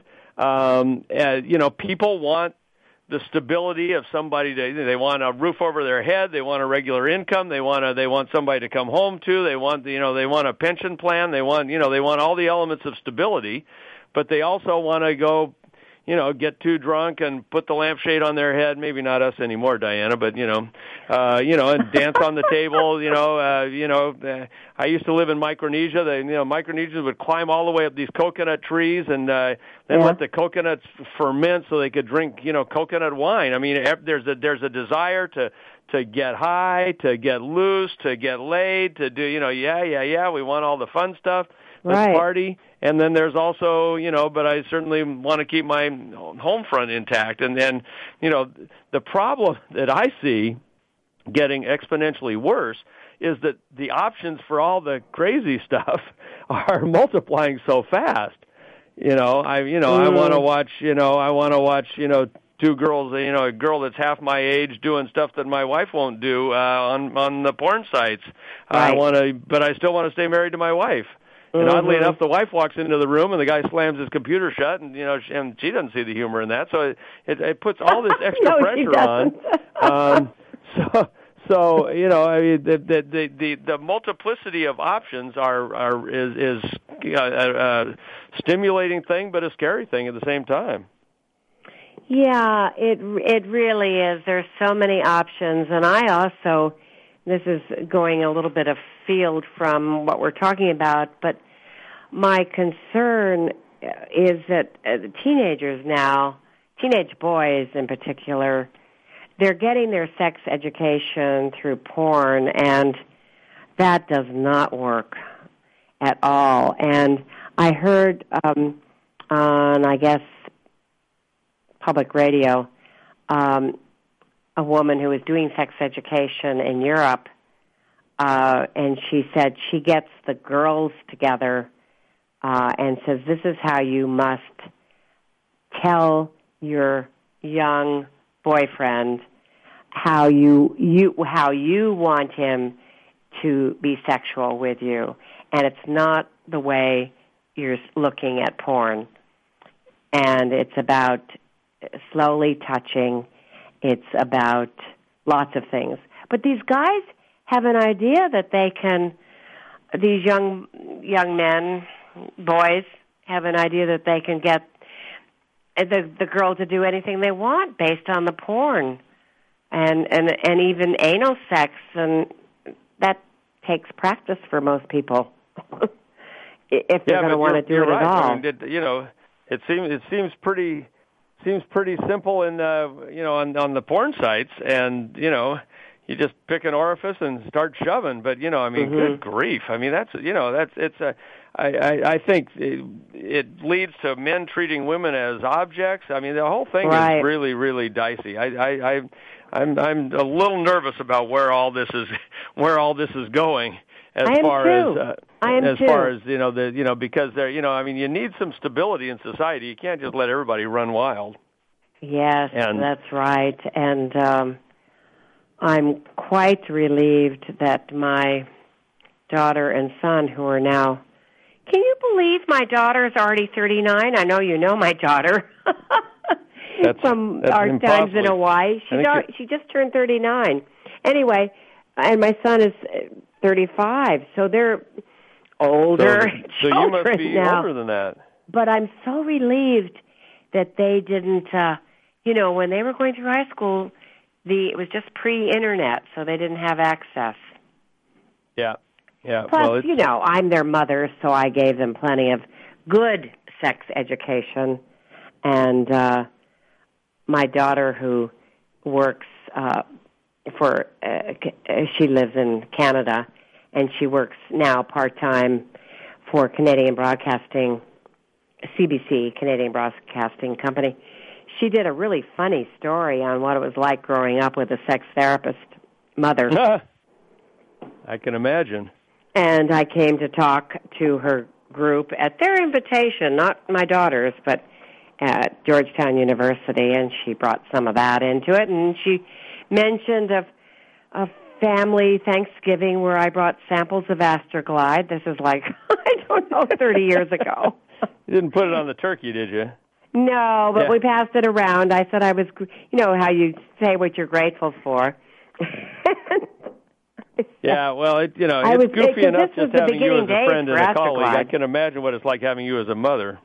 Um, and, you know, people want the stability of somebody. To, they want a roof over their head. They want a regular income. They want a, they want somebody to come home to. They want you know they want a pension plan. They want you know they want all the elements of stability, but they also want to go. You know, get too drunk and put the lampshade on their head. Maybe not us anymore, Diana, but you know, uh, you know, and dance on the table. You know, uh, you know. Uh, I used to live in Micronesia. They, you know, Micronesians would climb all the way up these coconut trees and uh, then yeah. let the coconuts ferment so they could drink, you know, coconut wine. I mean, there's a there's a desire to to get high, to get loose, to get laid, to do, you know, yeah, yeah, yeah. We want all the fun stuff. Let's right. party. And then there's also, you know, but I certainly want to keep my home front intact. And then, you know, the problem that I see getting exponentially worse is that the options for all the crazy stuff are multiplying so fast. You know, I, you know, mm. I want to watch, you know, I want to watch, you know, two girls, you know, a girl that's half my age doing stuff that my wife won't do uh, on on the porn sites. Right. I want to, but I still want to stay married to my wife. And mm-hmm. oddly enough, the wife walks into the room and the guy slams his computer shut, and you know, she, and she doesn't see the humor in that. So it it, it puts all this extra no, pressure on. Um, so so you know, I mean, the the the the, the multiplicity of options are are is is a, a stimulating thing, but a scary thing at the same time. Yeah, it it really is. There's so many options, and I also. This is going a little bit afield from what we're talking about, but my concern is that uh, the teenagers now, teenage boys in particular, they're getting their sex education through porn, and that does not work at all. And I heard um, on, I guess, public radio, um, a woman who was doing sex education in Europe, uh, and she said she gets the girls together uh, and says, this is how you must tell your young boyfriend how you you how you want him to be sexual with you, and it's not the way you're looking at porn. And it's about slowly touching. It's about lots of things. But these guys have an idea that they can. These young young men, boys, have an idea that they can get the the girl to do anything they want based on the porn, and and and even anal sex, and that takes practice for most people if they're yeah, going to want to do you're it right. at all. I mean, it, you know, it seems it seems pretty seems pretty simple in uh, you know on on the porn sites, and you know. You just pick an orifice and start shoving, but you know, I mean, mm-hmm. good grief! I mean, that's you know, that's it's a. I, I, I think it, it leads to men treating women as objects. I mean, the whole thing right. is really, really dicey. I, I, I, I'm, I'm a little nervous about where all this is, where all this is going. As I am far too. as uh, I am as too. far as you know, the you know, because there, you know, I mean, you need some stability in society. You can't just let everybody run wild. Yes, and, that's right, and. um I'm quite relieved that my daughter and son, who are now, can you believe my daughter is already thirty-nine? I know you know my daughter that's, from that's our times in Hawaii. She's al- she just turned thirty-nine. Anyway, and my son is thirty-five, so they're older. So, so you must be now. older than that. But I'm so relieved that they didn't, uh, you know, when they were going through high school, The it was just pre-internet, so they didn't have access. Yeah, yeah. Plus, well, you know, I'm their mother, so I gave them plenty of good sex education. And uh, my daughter, who works uh, for, uh, she lives in Canada, and she works now part-time for Canadian Broadcasting, C B C, Canadian Broadcasting Company. She did a really funny story on what it was like growing up with a sex therapist mother. I can imagine. And I came to talk to her group at their invitation, not my daughter's, but at Georgetown University, and she brought some of that into it. And she mentioned a, a family Thanksgiving where I brought samples of Astroglide. This is like, I don't know, thirty years ago. You didn't put it on the turkey, did you? No, but yeah. we passed it around. I said I was, you know, how you say what you're grateful for. yeah, well, it, you know, I it's was, goofy it, enough just having you as a friend and a colleague. Astroglide. I can imagine what it's like having you as a mother.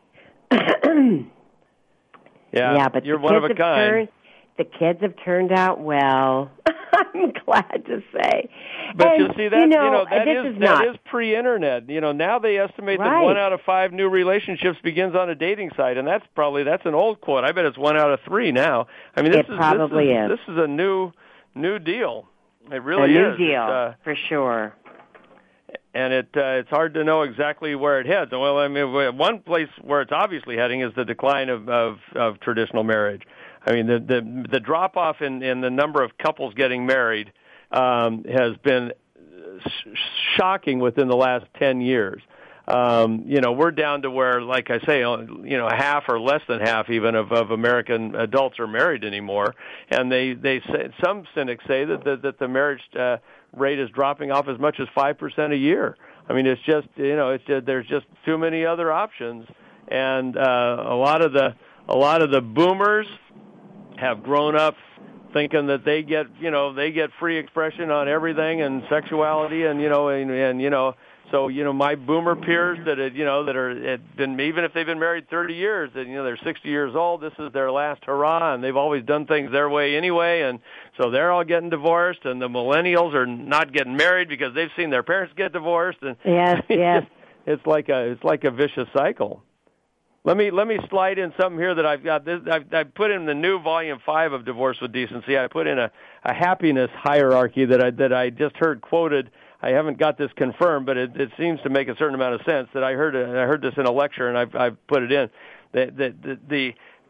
yeah, yeah, but you're the one kids of a have kind. Turned, the kids have turned out well. I'm glad to say. But and, you see, that you know, you know that this is, is that not, is pre-internet. You know, now they estimate right. that one out of five new relationships begins on a dating site, and that's probably that's an old quote. I bet it's one out of three now. I mean, this it is probably this is, is. This is a new new deal. It really a new is. deal uh, for sure. And it uh, it's hard to know exactly where it heads. Well, I mean, one place where it's obviously heading is the decline of of, of traditional marriage. I mean, the the, the drop off in, in the number of couples getting married um, has been sh- shocking within the last ten years. Um, you know, we're down to where, like I say, you know, half or less than half even of, of American adults are married anymore. And they, they say, some cynics say that the, that the marriage uh, rate is dropping off as much as five percent a year. I mean, it's just, you know, it's just, there's just too many other options. And uh, a lot of the a lot of the boomers have grown up thinking that they get, you know, they get free expression on everything and sexuality and, you know, and, and you know, so, you know, my boomer peers that, had, you know, that are, had been, even if they've been married thirty years, that, you know, they're sixty years old, this is their last hurrah, and they've always done things their way anyway, and so they're all getting divorced, and the millennials are not getting married because they've seen their parents get divorced, and yes, it's yes. Just, it's like a, it's like a vicious cycle. Let me let me slide in something here that I've got. This I've, I've put in the new volume five of Divorce with Decency. I put in a, a happiness hierarchy that I that I just heard quoted. I haven't got this confirmed, but it, it seems to make a certain amount of sense. That I heard I heard this in a lecture, and I've I've put it in. The the the, the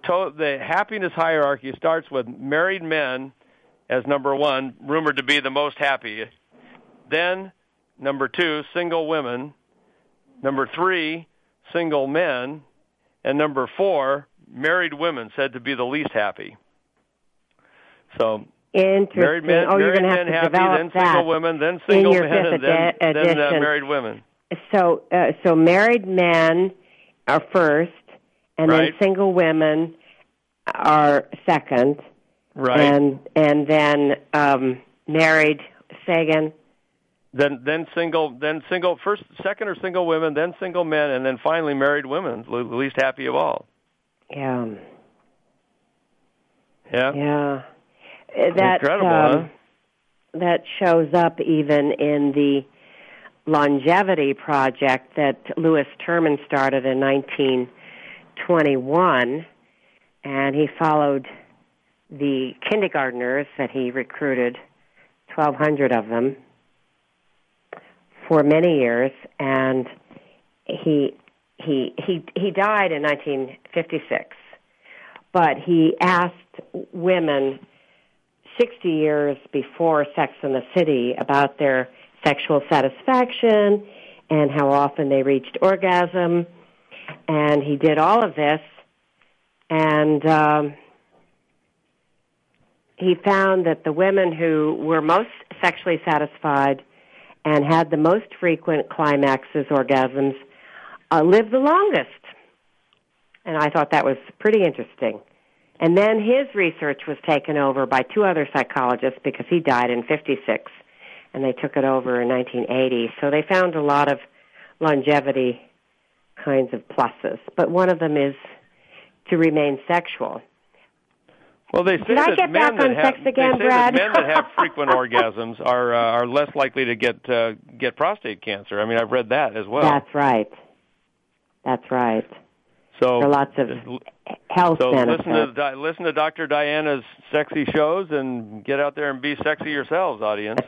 to, the happiness hierarchy starts with married men as number one, rumored to be the most happy. Then, number two, single women. Number three, single men. And number four, married women, said to be the least happy. So, interesting. Married men, oh, married you're going to men have to happy, develop then that single women, then single in your men, fifth and then, edi- then uh, edition. married women. So, uh, so married men are first, and Right. then single women are second. Right. And and then um, married. Say again. Then then single then single first second are single women, then single men, and then finally married women, the least happy of all. Yeah. Yeah. Yeah. That Incredible, um, huh? that shows up even in the longevity project that Lewis Terman started in nineteen twenty-one, and he followed the kindergartners that he recruited, twelve hundred of them, for many years, and he he he he died in nineteen fifty-six. But he asked women sixty years before Sex and the City about their sexual satisfaction and how often they reached orgasm, and he did all of this, and um, he found that the women who were most sexually satisfied and had the most frequent climaxes, orgasms, uh, lived the longest. And I thought that was pretty interesting. And then his research was taken over by two other psychologists because he died in fifty-six, and they took it over in nineteen eighty. So they found a lot of longevity kinds of pluses. But one of them is to remain sexual. Well, they say Did I that get men back on that sex have again, they say Brad? that men that have frequent orgasms are uh, are less likely to get uh, get prostate cancer. I mean, I've read that as well. That's right. That's right. So There are lots of health so benefits. listen to listen to Doctor Diana's sexy shows and get out there and be sexy yourselves, audience.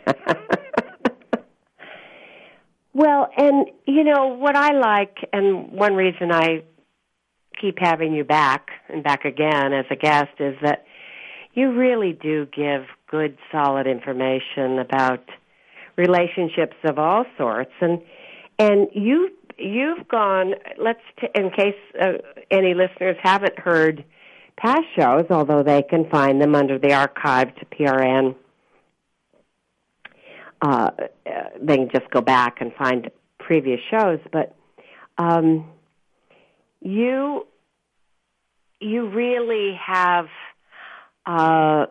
Well, and you know what I like, and one reason I keep having you back and back again as a guest is that you really do give good, solid information about relationships of all sorts, and and you you've gone. Let's t- in case uh, any listeners haven't heard past shows, although they can find them under the archived P R N. Uh, they can just go back and find previous shows, but um, you you really have uh,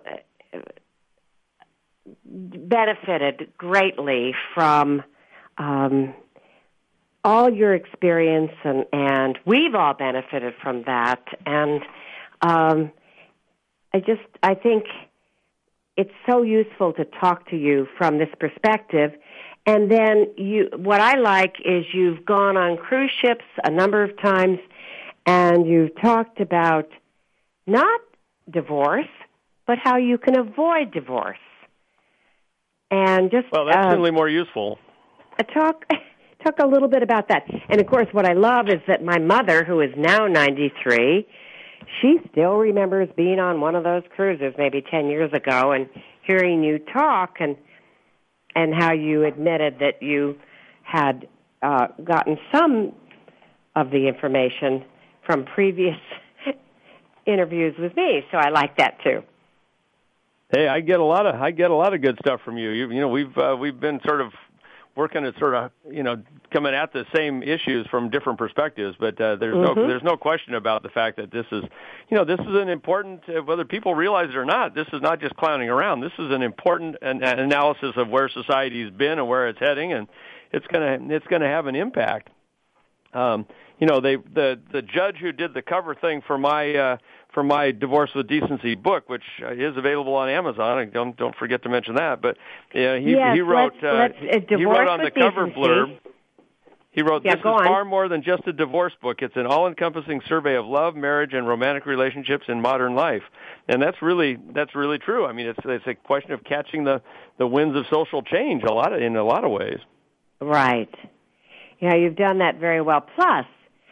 benefited greatly from um, all your experience, and, and we've all benefited from that. And um, I just I think it's so useful to talk to you from this perspective. And then you, what I like is you've gone on cruise ships a number of times, and you've talked about not divorce, but how you can avoid divorce. And just well, that's uh, certainly more useful. Talk talk a little bit about that. And of course, what I love is that my mother, who is now ninety-three, she still remembers being on one of those cruises maybe ten years ago and hearing you talk, and and how you admitted that you had uh, gotten some of the information from previous interviews with me. So I like that too. Hey, I get a lot of I get a lot of good stuff from you. You, you know, we've uh, we've been sort of working at sort of, you know, coming at the same issues from different perspectives, but uh, there's mm-hmm. no there's no question about the fact that this is, you know, this is an important, uh, whether people realize it or not, this is not just clowning around. This is an important an, an analysis of where society's been and where it's heading, and it's gonna it's gonna have an impact. Um, you know, they the the judge who did the cover thing for my uh, for my Divorce with Decency book, which is available on Amazon. And don't don't forget to mention that. But uh, he yes, he wrote let's, let's, uh, he wrote on the cover decency. blurb. He wrote, yeah, "This is on. far more than just a divorce book. It's an all-encompassing survey of love, marriage, and romantic relationships in modern life." And that's really that's really true. I mean, it's it's a question of catching the, the winds of social change a lot of, in a lot of ways. Right. Yeah, you've done that very well. Plus,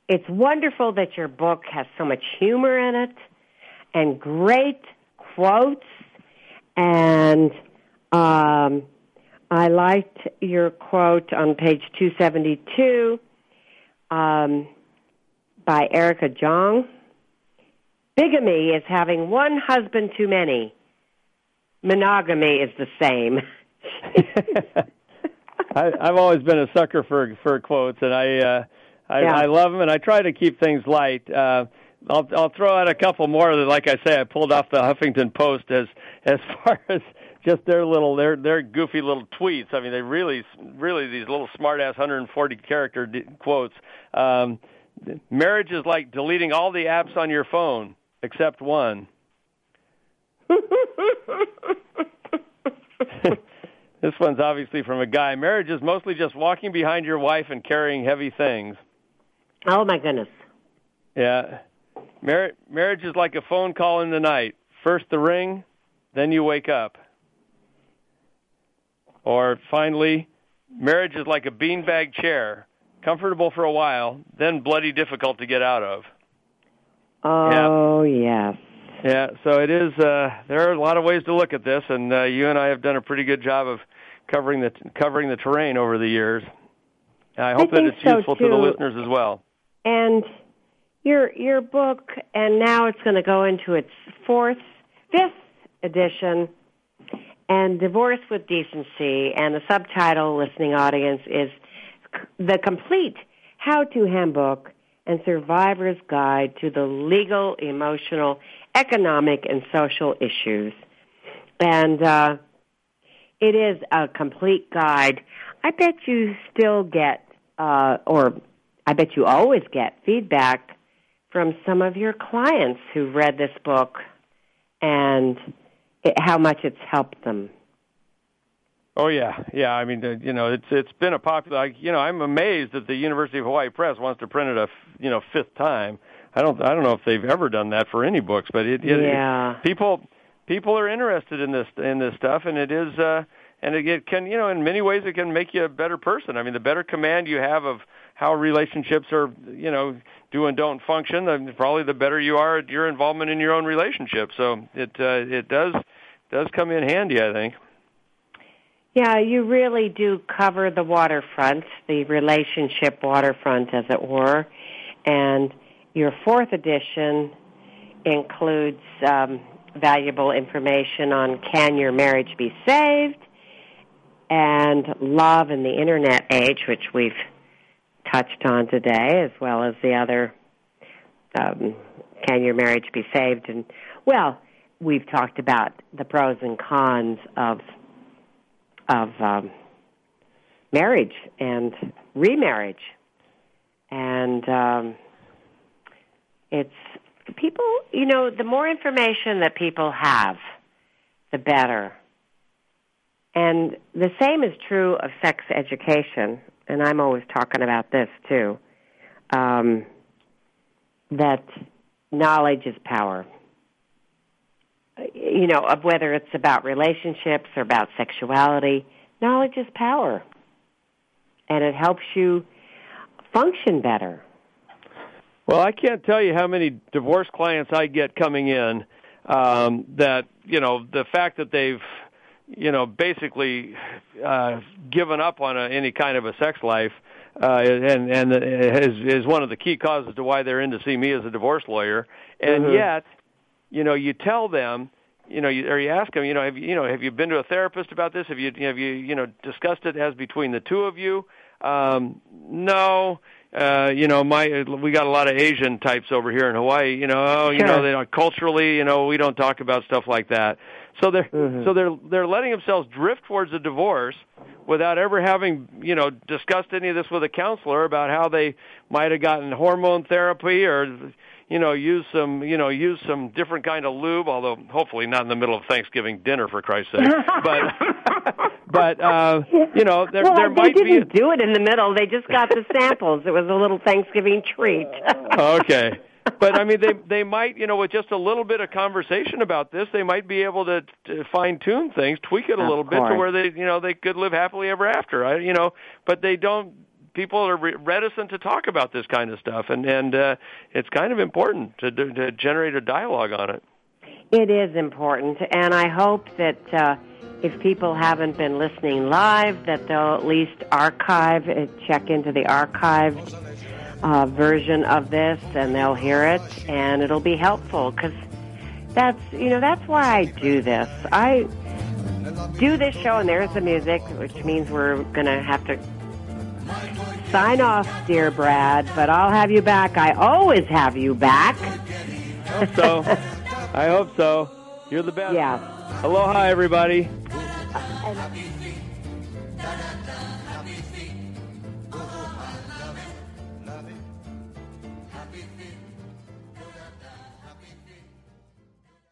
it's wonderful that your book has so much humor in it and great quotes. And um, I liked your quote on page two seventy-two um, by Erica Jong. Bigamy is having one husband too many. Monogamy is the same. I, I've always been a sucker for for quotes, and I uh, I, yeah. I love them, and I try to keep things light. Uh, I'll I'll throw out a couple more that, like I say, I pulled off the Huffington Post as as far as just their little their their goofy little tweets. I mean, they really really these little smart ass one hundred forty character d- quotes. Um, marriage is like deleting all the apps on your phone except one. This one's obviously from a guy. Marriage is mostly just walking behind your wife and carrying heavy things. Oh, my goodness. Yeah. Mar- marriage is like a phone call in the night. First the ring, then you wake up. Or finally, marriage is like a beanbag chair. Comfortable for a while, then bloody difficult to get out of. Oh, yeah. yes. Yeah, so it is, uh, there are a lot of ways to look at this, and uh, you and I have done a pretty good job of covering the covering the terrain over the years. I hope I that it's so useful too. to the listeners as well. And your your book, and now it's going to go into its fourth, fifth edition, and Divorce with Decency, and the subtitle, listening audience, is The Complete How-To Handbook and Survivor's Guide to the Legal, Emotional, Economic, and Social Issues. And uh, it is a complete guide. I bet you still get, uh, or I bet you always get feedback from some of your clients who read this book and it, how much it's helped them. Oh yeah, yeah. I mean, uh, you know, it's it's been a popular. Like, you know, I'm amazed that the University of Hawaii Press wants to print it a you know fifth time. I don't I don't know if they've ever done that for any books, but it, it, yeah. it people people are interested in this in this stuff, and it is uh, and it, it can you know in many ways it can make you a better person. I mean, the better command you have of how relationships are you know do and don't function, then probably the better you are at your involvement in your own relationship. So it uh, it does does come in handy, I think. Yeah, you really do cover the waterfront, the relationship waterfront, as it were. And your fourth edition includes um, valuable information on Can Your Marriage Be Saved? And Love in the Internet Age, which we've touched on today, as well as the other um, Can Your Marriage Be Saved? And, well, we've talked about the pros and cons of of um, marriage and remarriage. And um, it's people, you know, the more information that people have, the better. And the same is true of sex education, and I'm always talking about this too, um, that knowledge is power. You know, of whether it's about relationships or about sexuality, knowledge is power. And it helps you function better. Well, I can't tell you how many divorce clients I get coming in um, that, you know, the fact that they've, you know, basically uh, given up on a, any kind of a sex life uh, and, and is, is one of the key causes to why they're in to see me as a divorce lawyer. And mm-hmm. yet, you know, you tell them, you know, you, or you ask them, you know, have you, you know, have you been to a therapist about this? Have you, have you, you know, discussed it as between the two of you? Um, no, uh, you know, my, we got a lot of Asian types over here in Hawaii. You know, oh, you sure. know, they don't, culturally, you know, we don't talk about stuff like that. So they're, mm-hmm. so they're, they're letting themselves drift towards a divorce without ever having, you know, discussed any of this with a counselor about how they might have gotten hormone therapy or, you know, use some, you know, use some different kind of lube, although hopefully not in the middle of Thanksgiving dinner, for Christ's sake. But, but uh, you know, there, well, there they might be. They didn't do it in the middle. They just got the samples. It was a little Thanksgiving treat. Okay. But, I mean, they they might, you know, with just a little bit of conversation about this, they might be able to, to fine-tune things, tweak it a of little course. bit to where they, you know, they could live happily ever after. I, you know, but they don't people are re- reticent to talk about this kind of stuff, and and uh, it's kind of important to, to generate a dialogue on it. It is important, and I hope that uh, if people haven't been listening live, that they'll at least archive, uh, check into the archived uh, version of this, and they'll hear it, and it'll be helpful, because that's, you know, that's why I do this. I do this show, and there's the music, which means we're going to have to sign off, dear Brad, but I'll have you back. I always have you back. I hope so. I hope so. You're the best. Yeah. Aloha, everybody. Happy feet.